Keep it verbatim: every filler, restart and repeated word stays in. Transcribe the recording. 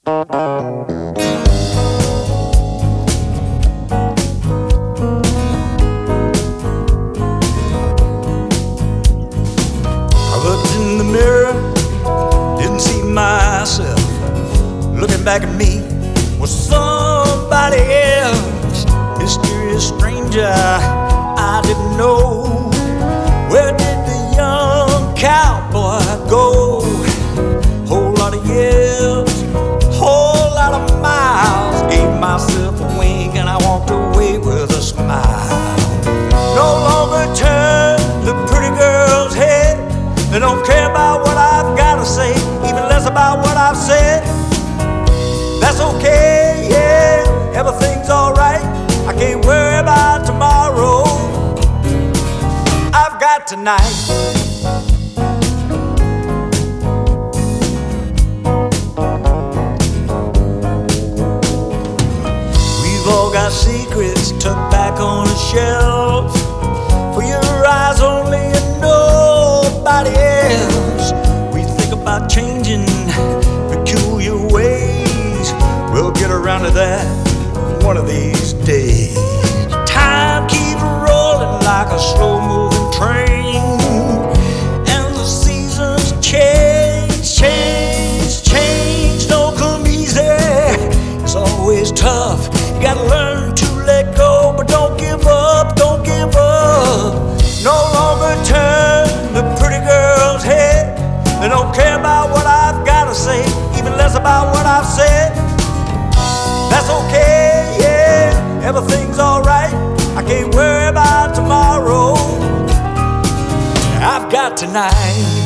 looked in the mirror, didn't see myself. Looking back at me was somebody else. Mysterious stranger I didn't know. Where did the young cowboy go? Whole lot of years, whole lot of miles. Gave myself a wink and I walked away with a smile. No longer turn the pretty girl's head. They don't care about what I've got to say, even less about what I've said. That's okay, yeah, everything's alright. I can't worry about tomorrow. I've got tonight. We've all got secrets tucked back on the shelf. For your eyes only and nobody else. We think about changing peculiar ways. We'll get around to that one of these days. Time keeps rolling like a slow-moving train, and the seasons change, change, change. Don't come easy, it's always tough. You gotta learn to let go, but don't give up, don't give up. No longer turn the pretty girl's head. They don't care about what I've gotta say, even less about what I've said. That's okay, yeah, everything's alright. I can't worry about tomorrow. I've got tonight.